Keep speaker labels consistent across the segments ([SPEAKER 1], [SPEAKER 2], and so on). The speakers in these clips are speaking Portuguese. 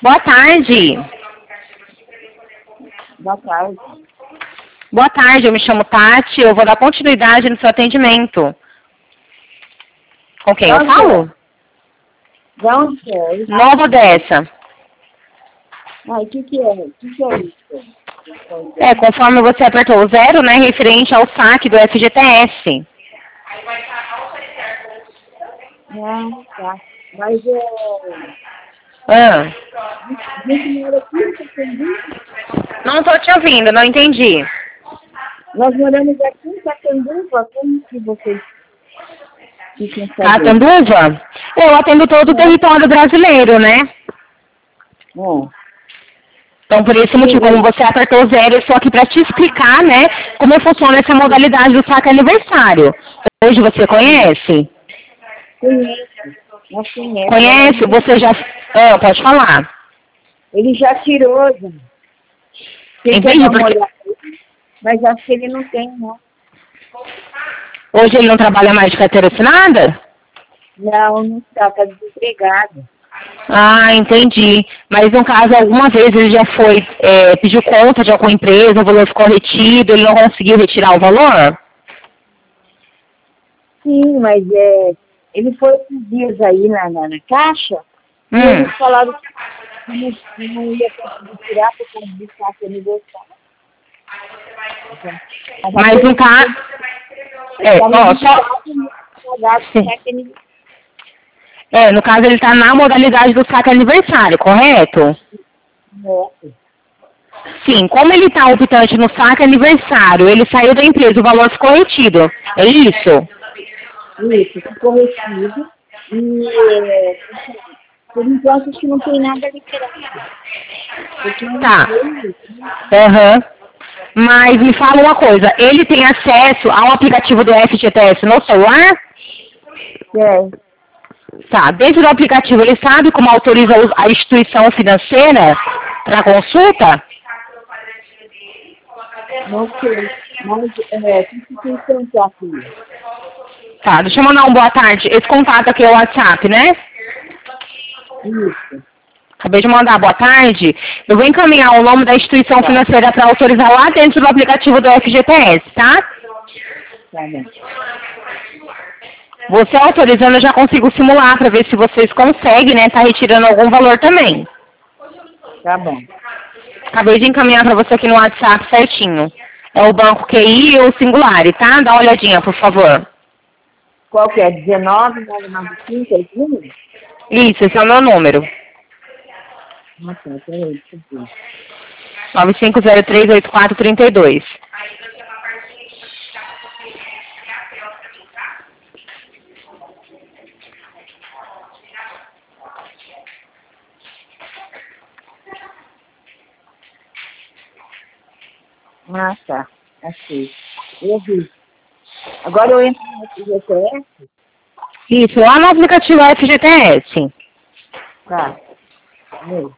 [SPEAKER 1] Boa tarde.
[SPEAKER 2] Boa tarde.
[SPEAKER 1] Boa tarde, eu me chamo Tati, eu vou dar continuidade no seu atendimento. Com quem eu falo?
[SPEAKER 2] De onde que é?
[SPEAKER 1] Nova Odessa.
[SPEAKER 2] O que é? O que é isso?
[SPEAKER 1] Conforme você apertou o 0, né, referente ao saque do FGTS.
[SPEAKER 2] Não, tá. Mas
[SPEAKER 1] Ah,
[SPEAKER 2] a gente mora aqui em Catanduva.
[SPEAKER 1] não estou te ouvindo, não entendi.
[SPEAKER 2] Nós moramos aqui em Catanduva. Como que vocês ficam sabendo?
[SPEAKER 1] Catanduva? Eu atendo todo o território brasileiro, né? Então, por esse motivo, como você apertou 0, eu estou aqui para te explicar, né, como funciona essa modalidade do saque aniversário. Hoje você conhece?
[SPEAKER 2] Conheço. Nós conhecemos.
[SPEAKER 1] Conhece? Você já... pode falar.
[SPEAKER 2] Ele já tirou, já. Você quer dar uma olhada aí? Mas acho que ele não tem, não.
[SPEAKER 1] Hoje ele não trabalha mais de carteira assinada?
[SPEAKER 2] Não está desempregado.
[SPEAKER 1] Ah, entendi. Mas no caso, alguma vez ele já foi, pediu conta de alguma empresa, o valor ficou retido, ele não conseguiu retirar o valor?
[SPEAKER 2] Sim, mas ele foi esses dias aí na caixa e eles falaram que não ia conseguir tirar por causa do saque aniversário.
[SPEAKER 1] Mas no caso... no caso ele está na modalidade do saque aniversário, correto? Sim, como ele está optante no saque aniversário, ele saiu da empresa, o valor ficou retido, é isso?
[SPEAKER 2] Isso, ficou retido e por enquanto acho que não tem nada liberado.
[SPEAKER 1] Tá. Mas me fala uma coisa, ele tem acesso ao aplicativo do FGTS no celular? Tá, dentro do aplicativo ele sabe como autoriza a instituição financeira para consulta?
[SPEAKER 2] Não sei, mas que instituição que é aqui?
[SPEAKER 1] Tá, deixa eu mandar um boa tarde. Esse contato aqui é o WhatsApp, né?
[SPEAKER 2] Isso.
[SPEAKER 1] Acabei de mandar boa tarde. Eu vou encaminhar o nome da instituição financeira para autorizar lá dentro do aplicativo do FGTS, tá?
[SPEAKER 2] Tá bom.
[SPEAKER 1] Você autorizando, eu já consigo simular para ver se vocês conseguem, né? Tá retirando algum valor também.
[SPEAKER 2] Tá bom.
[SPEAKER 1] Acabei de encaminhar para você aqui no WhatsApp certinho. É o Banco QI e o Singular, tá? Dá uma olhadinha, por favor.
[SPEAKER 2] Qual que é? 19,995, é esse número?
[SPEAKER 1] Isso, esse é o meu número.
[SPEAKER 2] Ah, tá, peraí, deixa eu ver.
[SPEAKER 1] 95038432.
[SPEAKER 2] Ah, tá. Achei. Eu vi. Agora eu entro no FGTS?
[SPEAKER 1] Isso, lá no aplicativo FGTS.
[SPEAKER 2] Tá. Meu.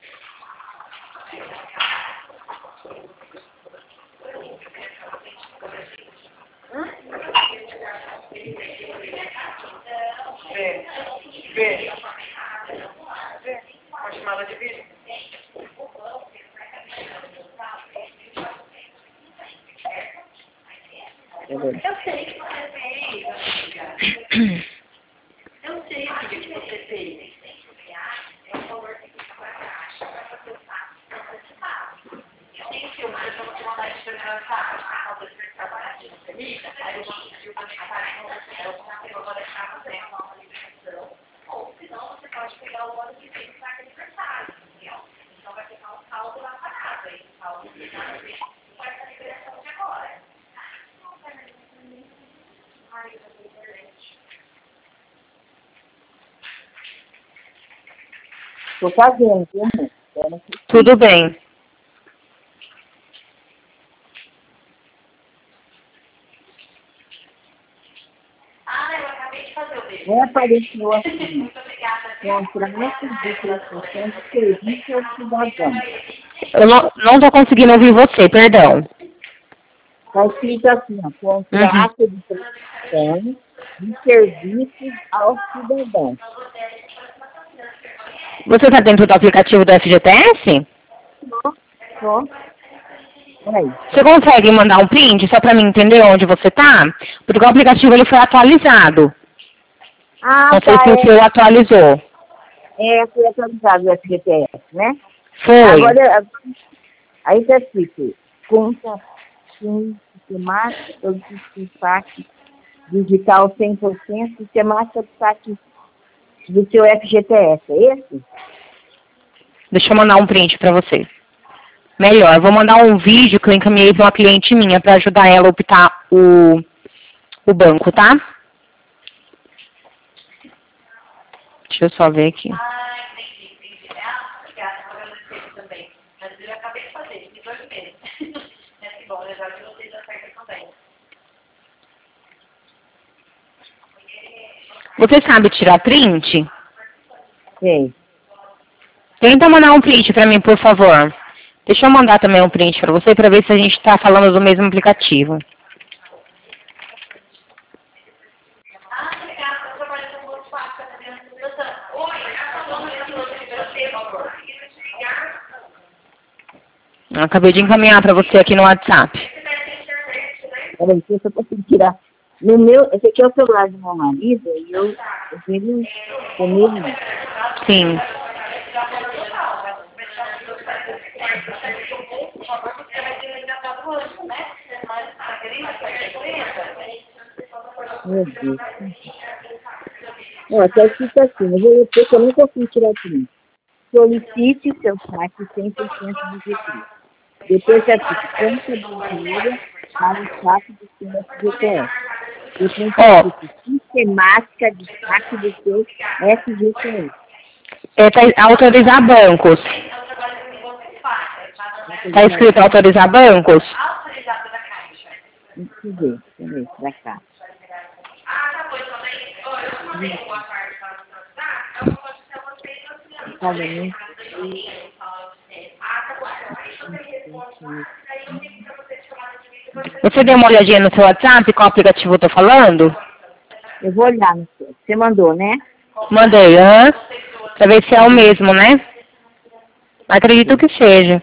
[SPEAKER 3] Pode chamar de vídeo? Eu sei que você fez, amiga. Eu sei o que você fez. É um valor que fica para a caixa, para fazer o saco, para participar. Eu tenho filmado, eu vou te mandar de primeira caixa, a outra que está baratinho comigo, aí eu vou pedir para ficar no hotel, eu vou deixar você uma nova liberação, ou senão você pode pegar o ano que vem para aquele aniversário, entendeu? Então vai ficar um saldo lá parado, aí o saldo que vai essa liberação de agora.
[SPEAKER 2] Tô fazendo, viu, amor?
[SPEAKER 1] Tudo bem.
[SPEAKER 3] Eu acabei de fazer o vídeo.
[SPEAKER 2] Não apareceu assim.
[SPEAKER 3] Muito obrigada.
[SPEAKER 2] Contrato de prestação de serviço ao cidadão.
[SPEAKER 1] Eu não tô conseguindo ouvir você, perdão.
[SPEAKER 2] Está escrito assim, ó, contrato de prestação de serviços ao cidadão.
[SPEAKER 1] Você está dentro do aplicativo do FGTS?
[SPEAKER 2] Tô. Peraí.
[SPEAKER 1] Você consegue mandar um print só para mim entender onde você está? Porque o aplicativo ele foi atualizado.
[SPEAKER 2] Ah,
[SPEAKER 1] Não sei
[SPEAKER 2] tá,
[SPEAKER 1] se o seu atualizou.
[SPEAKER 2] foi atualizado o FGTS, né?
[SPEAKER 1] Foi.
[SPEAKER 2] Agora, aí está escrito, conta sistemática do saque digital 100%, sistemática do saque do seu FGTS, é esse?
[SPEAKER 1] Deixa eu mandar um print para você. Melhor, vou mandar um vídeo que eu encaminhei para uma cliente minha para ajudar ela a optar o banco, tá? Deixa eu só ver aqui.
[SPEAKER 3] Entendi. Obrigada, agora eu sei também. Mas eu acabei de fazer, de 2 meses. Que bom, já que vocês já certo também.
[SPEAKER 1] Você sabe tirar print?
[SPEAKER 2] Sei.
[SPEAKER 1] Tenta mandar um print para mim, por favor. Deixa eu mandar também um print para você para ver se a gente está falando do mesmo aplicativo.
[SPEAKER 3] Obrigada, eu trabalho com o Páscoa, tá vendo? Oi,
[SPEAKER 1] Eu acabei de encaminhar para você aqui no WhatsApp.
[SPEAKER 2] Peraí, deixa eu conseguir tirar. No meu, esse aqui é o celular do meu marido, e eu tenho comigo.
[SPEAKER 1] Sim.
[SPEAKER 2] Meu Deus. Ó, tá escrito assim, mas eu sei que eu não consigo tirar tudo. Solicite seu saque 100% do GT. Depois é assim, conta brasileira para o saque do seu FGTS. Depois é assim, sistemática de saque do seu FGTS.
[SPEAKER 1] Autorizar bancos. Tá escrito autorizar bancos?
[SPEAKER 3] Autorizado da Caixa.
[SPEAKER 2] Deixa eu ver, pra cá.
[SPEAKER 3] Tá bom, então daí, eu mandei uma parte para eu vou mostrar vocês no
[SPEAKER 2] Pagamento.
[SPEAKER 1] Você deu uma olhadinha no seu WhatsApp, qual aplicativo eu tô falando?
[SPEAKER 2] Eu vou olhar no seu. Você mandou, né?
[SPEAKER 1] Mandei, pra ver se é o mesmo, né? Acredito que seja.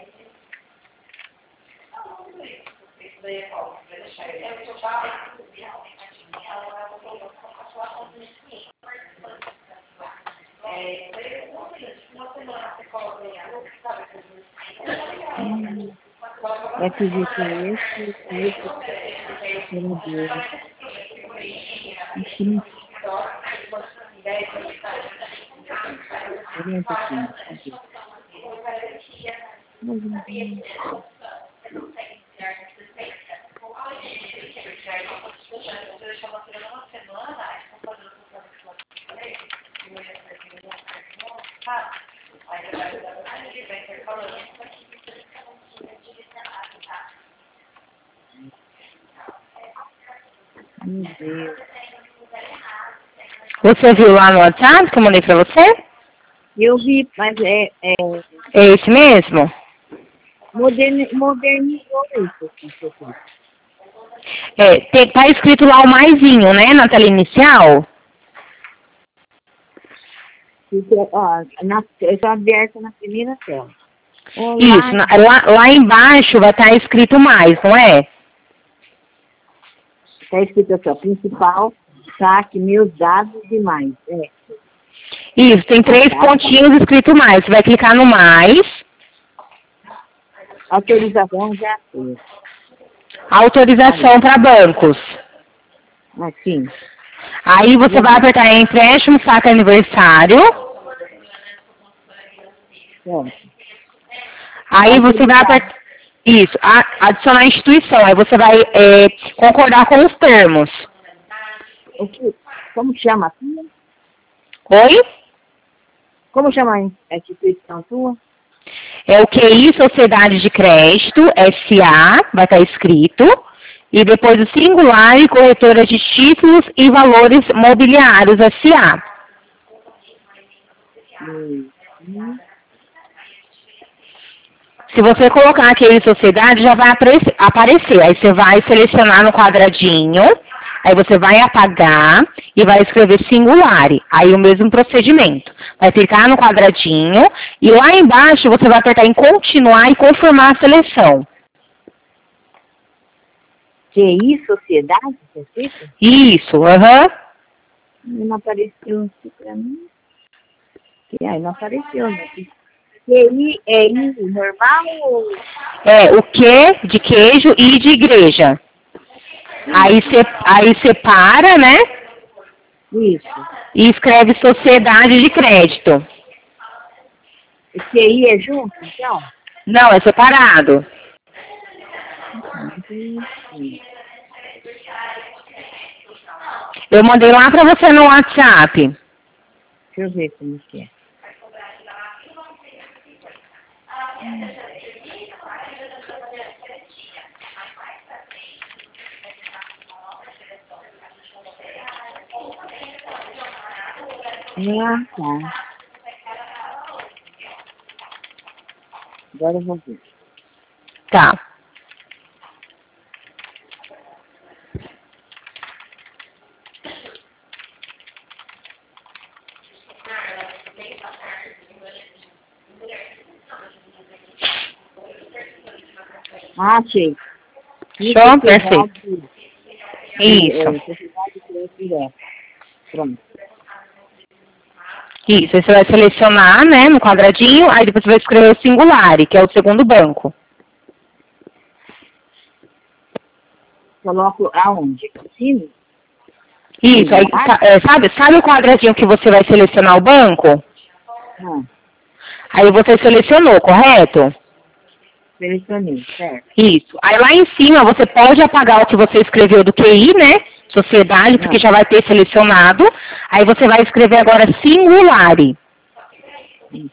[SPEAKER 2] FGTS, Meu Deus.
[SPEAKER 1] Você viu lá no WhatsApp que eu mandei pra você?
[SPEAKER 2] Eu vi, mas
[SPEAKER 1] É esse mesmo?
[SPEAKER 2] modernizou isso.
[SPEAKER 1] Tá escrito lá o maisinho, né? Na tela inicial.
[SPEAKER 2] Está aberta na primeira tela.
[SPEAKER 1] Isso, lá embaixo vai estar escrito mais, não é?
[SPEAKER 2] Está escrito assim, ó, principal, saque, meus dados e mais.
[SPEAKER 1] Isso, tem 3 pontinhos escrito mais. Você vai clicar no mais.
[SPEAKER 2] Autorização já fez.
[SPEAKER 1] Autorização para bancos.
[SPEAKER 2] Assim.
[SPEAKER 1] Aí você vai apertar empréstimo, saque aniversário. Aí você vai apertar. Isso, adicionar instituição. Aí você vai concordar com os termos.
[SPEAKER 2] Como chama a tua?
[SPEAKER 1] Oi?
[SPEAKER 2] Como chama a instituição tua?
[SPEAKER 1] É o QI Sociedade de Crédito, SA, vai estar escrito. E depois o singular e corretora de títulos e valores mobiliários, SA. Se você colocar aquele sociedade, já vai aparecer. Aí você vai selecionar no quadradinho Aí você vai apagar e vai escrever Singulare. Aí o mesmo procedimento. Vai clicar no quadradinho e lá embaixo você vai apertar em continuar e confirmar a seleção.
[SPEAKER 2] QI, sociedade, perfeito?
[SPEAKER 1] Isso, aham.
[SPEAKER 2] Não apareceu aqui pra mim. Aí não apareceu, né? QI é I normal ou...
[SPEAKER 1] É, o Q de queijo e de igreja. Aí separa, né?
[SPEAKER 2] Isso.
[SPEAKER 1] E escreve sociedade de crédito.
[SPEAKER 2] O QI é junto, então?
[SPEAKER 1] Não, é separado. Eu mandei lá pra você no WhatsApp.
[SPEAKER 2] Deixa eu ver como que é. Ah, tá. Agora eu vou ver.
[SPEAKER 1] Tá.
[SPEAKER 2] Ah, achei.
[SPEAKER 1] Show? Perfeito. Isso.
[SPEAKER 2] Pronto.
[SPEAKER 1] Isso. Aí você vai selecionar, né, no quadradinho, aí depois você vai escrever o Singulare, que é o segundo banco.
[SPEAKER 2] Coloco aonde? Aqui em cima?
[SPEAKER 1] Isso. Aí, sabe o quadradinho que você vai selecionar o banco?
[SPEAKER 2] Ah,
[SPEAKER 1] Aí você selecionou, correto?
[SPEAKER 2] selecionei, certo.
[SPEAKER 1] Isso. Aí lá em cima você pode apagar o que você escreveu do QI, né? Sociedade, porque já vai ter selecionado. Aí você vai escrever agora Singulare.
[SPEAKER 2] Isso.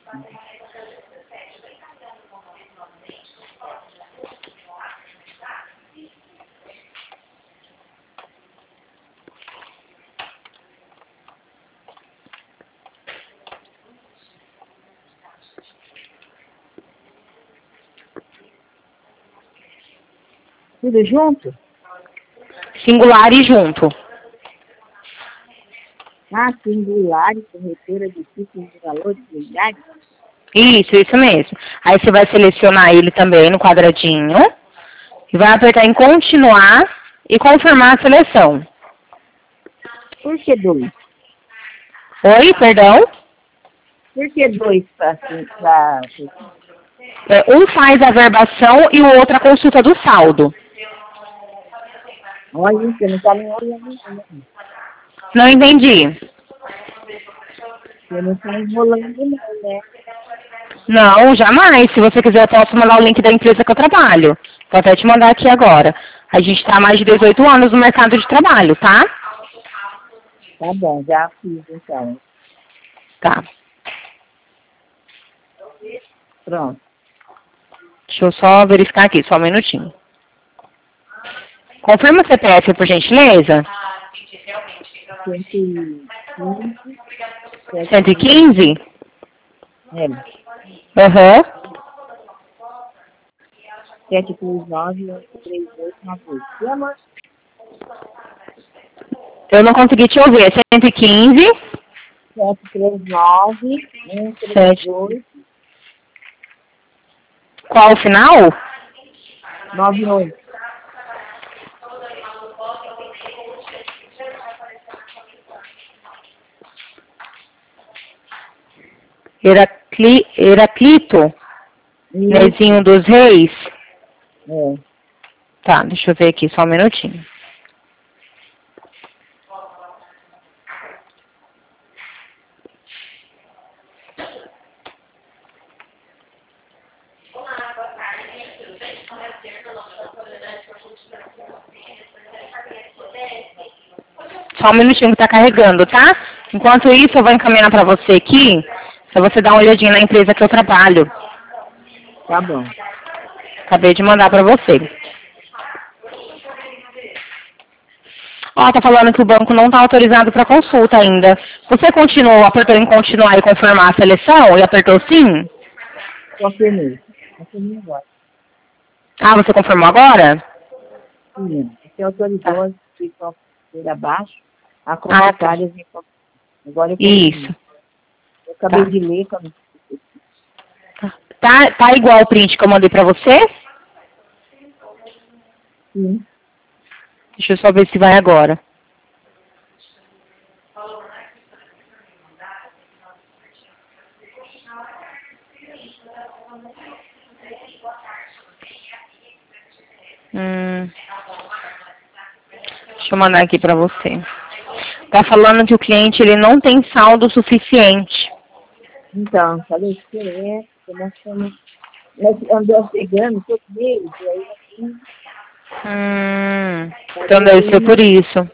[SPEAKER 2] Tudo junto?
[SPEAKER 1] Singulare junto.
[SPEAKER 2] Ah, Singulare, corretora de títulos de valores de unidade?
[SPEAKER 1] Isso mesmo. Aí você vai selecionar ele também no quadradinho. E vai apertar em continuar e confirmar a seleção.
[SPEAKER 2] Por que 2?
[SPEAKER 1] Oi, perdão?
[SPEAKER 2] Por que 2 para...
[SPEAKER 1] Um faz a verbação e o outro a consulta do saldo.
[SPEAKER 2] Olha, você não está nem olhando.
[SPEAKER 1] Não entendi.
[SPEAKER 2] Você não está enrolando não, né?
[SPEAKER 1] Não, jamais. Se você quiser, eu posso mandar o link da empresa que eu trabalho. Vou até te mandar aqui agora. A gente está há mais de 18 anos no mercado de trabalho, tá?
[SPEAKER 2] Tá bom, já fiz então.
[SPEAKER 1] Tá.
[SPEAKER 2] Pronto.
[SPEAKER 1] Deixa eu só verificar aqui, só um minutinho. Confirma o CPF, por gentileza. 115?
[SPEAKER 2] É.
[SPEAKER 1] Aham.
[SPEAKER 2] 739-3898. E amor?
[SPEAKER 1] Eu não consegui te ouvir. É 115?
[SPEAKER 2] 739-13898.
[SPEAKER 1] Qual o final?
[SPEAKER 2] 98.
[SPEAKER 1] Heraclito? Nezinho dos Reis?
[SPEAKER 2] É.
[SPEAKER 1] Tá, deixa eu ver aqui, só um minutinho. Só um minutinho que tá carregando, tá? Enquanto isso, eu vou encaminhar pra você aqui, pra você dar uma olhadinha na empresa que eu trabalho.
[SPEAKER 2] Tá bom.
[SPEAKER 1] Acabei de mandar pra você. Ó, tá falando que o banco não tá autorizado pra consulta ainda. Você continuou, apertou em continuar e confirmar a seleção e apertou sim?
[SPEAKER 2] Confirmei. Confirmei agora.
[SPEAKER 1] Ah, você confirmou agora?
[SPEAKER 2] Sim. Você autorizou a ladeira abaixo, há comentários em agora eu
[SPEAKER 1] Isso.
[SPEAKER 2] Eu acabei
[SPEAKER 1] Tá.
[SPEAKER 2] de ler.
[SPEAKER 1] Tá igual o print que eu mandei pra você?
[SPEAKER 2] Sim.
[SPEAKER 1] Deixa eu só ver se vai agora. Deixa eu mandar aqui pra você. Tá falando que o cliente ele não tem saldo suficiente.
[SPEAKER 2] Então, falei que nós andamos pegando todos eles, e aí assim.
[SPEAKER 1] Então deve ser por isso.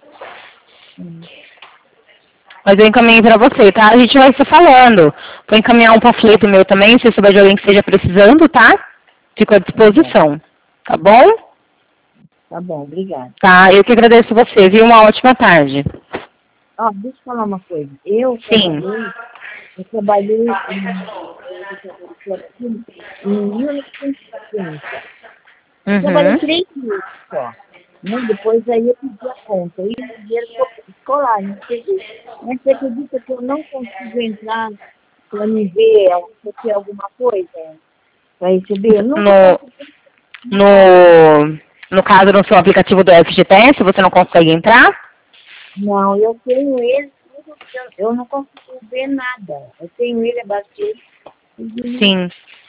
[SPEAKER 1] Mas eu encaminhei pra você, tá? A gente vai se falando. Vou encaminhar um panfleto meu também, se souber de alguém que esteja precisando, tá? Fico à disposição. Tá bom?
[SPEAKER 2] Tá bom, obrigada.
[SPEAKER 1] Tá, eu que agradeço você, viu? Uma ótima tarde.
[SPEAKER 2] Ó, deixa eu falar uma coisa. Eu
[SPEAKER 1] Sim.
[SPEAKER 2] trabalhei em 1950. Trabalhei 3 meses só. Né? Depois aí eu pedi a conta. E o dinheiro escolar. Mas você acredita que eu não consigo entrar para me ver se eu tenho alguma coisa para receber? Eu nunca
[SPEAKER 1] No caso, no seu aplicativo do FGTS, você não consegue entrar?
[SPEAKER 2] Não, eu tenho ele, eu não consigo ver nada. Eu tenho ele, abaixei.
[SPEAKER 1] Sim.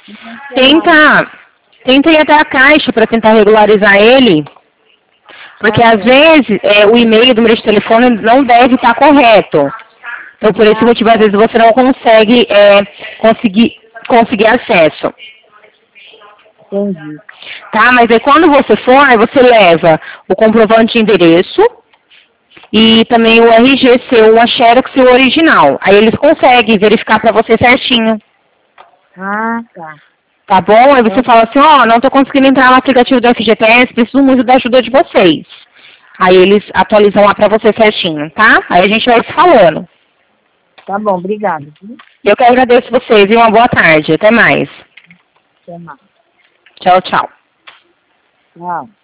[SPEAKER 1] Tenta ir até a Caixa para tentar regularizar ele. Porque às vezes o e-mail do número de telefone não deve estar correto. Então por esse motivo, às vezes você não consegue conseguir acesso.
[SPEAKER 2] Entendi.
[SPEAKER 1] Tá, mas aí quando você for, aí você leva o comprovante de endereço e também o RG seu, a Xerox e o original. Aí eles conseguem verificar para você certinho.
[SPEAKER 2] Ah, tá.
[SPEAKER 1] Tá bom? Aí você fala assim, ó, não tô conseguindo entrar no aplicativo do FGTS, preciso muito da ajuda de vocês. Aí eles atualizam lá pra você certinho, tá? Aí a gente vai se falando.
[SPEAKER 2] Tá bom, obrigada.
[SPEAKER 1] Eu que agradeço vocês e uma boa tarde. Até mais.
[SPEAKER 2] Até mais.
[SPEAKER 1] Tchau, tchau.
[SPEAKER 2] Tchau.